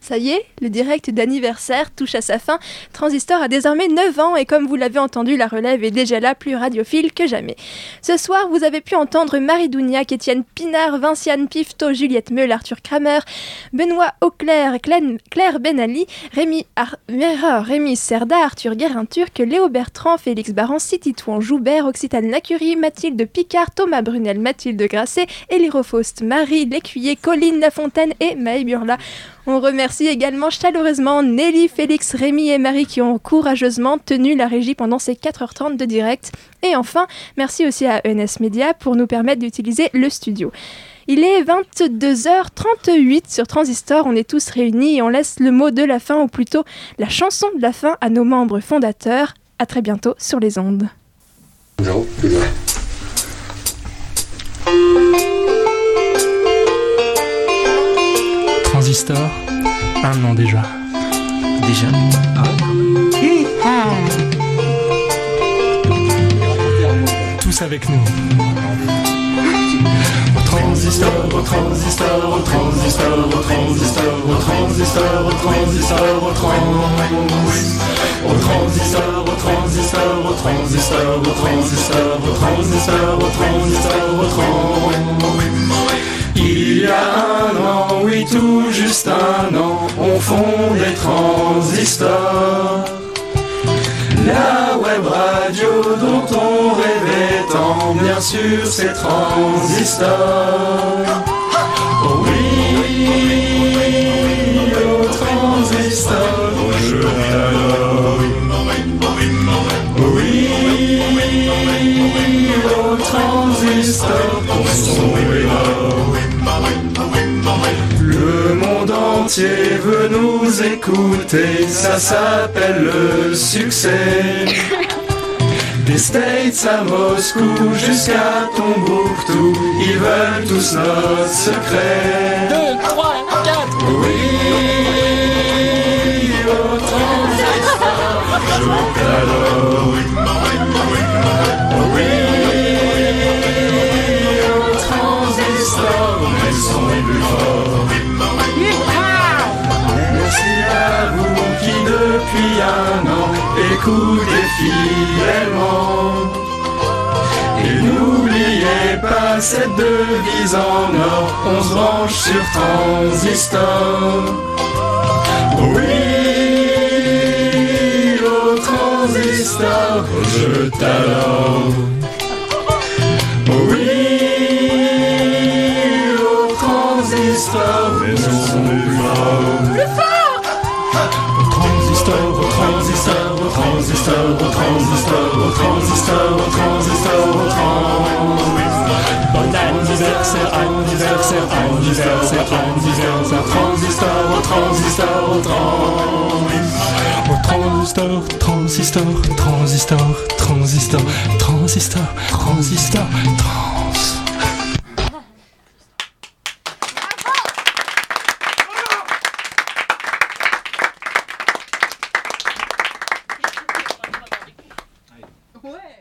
Ça y est, le direct d'anniversaire touche à sa fin. Transistor a désormais 9 ans et comme vous l'avez entendu, la relève est déjà là, plus radiophile que jamais. Ce soir, vous avez pu entendre Marie Dougnac, Étienne Pinard, Vinciane Pifto, Juliette Meul, Arthur Kramer, Benoît Auclair, Claire Benali, Rémi Serda, Arthur Guérin-Turc, Léo Bertrand, Félix Barancy, Titouan Joubert, Occitane Lacurie, Mathilde Picard, Thomas Brunel, Mathilde Grasset, Élie Rofaust, Marie Lécuyer, Colline Lafontaine et Maë Burla. On remercie également chaleureusement Nelly, Félix, Rémi et Marie qui ont courageusement tenu la régie pendant ces 4h30 de direct. Et enfin, merci aussi à ENS Média pour nous permettre d'utiliser le studio. Il est 22h38 sur Transistor, on est tous réunis et on laisse le mot de la fin, ou plutôt la chanson de la fin, à nos membres fondateurs. À très bientôt sur les ondes. Non, toujours. Transistor, 1 an déjà. Déjà? Tous avec nous. Transistor, au transistor, au transistor, au transistor, au transistor, au transistor, au transistor, au transistor, au transistor, au transistor, au transistor, au transistor, au transistor. Il y a 1 an, oui tout juste 1 an, on fonde les transistors. La web radio dont on rêvait tant, bien sûr c'est Transistor. Oh oui, au Transistor, je t'adore. Oh oui, au Transistor, ton son est là. Le monde entier veut nous écouter, ça s'appelle le succès. Des States à Moscou jusqu'à Tombouctou, ils veulent tous notre secret. 2, 3, 4. Oui, au Transistor, je t'adore. Oui, au Transistor, mais le son est plus fort. Merci à vous qui depuis 1 an écoutez fidèlement. Et n'oubliez pas cette devise en or, on se branche sur Transistor. Oui, au Transistor, je t'adore. Oui, au Transistor, mais le son est plus fort. Transistor, au transistor, au transistor, au transistor, au transistor, au transistor, au transistor. Bon anniversaire, anniversaire, anniversaire, anniversaire, transistor, au transistor, au transistor. Au transistor, transistor, transistor, transistor, transistor, transistor, transistor.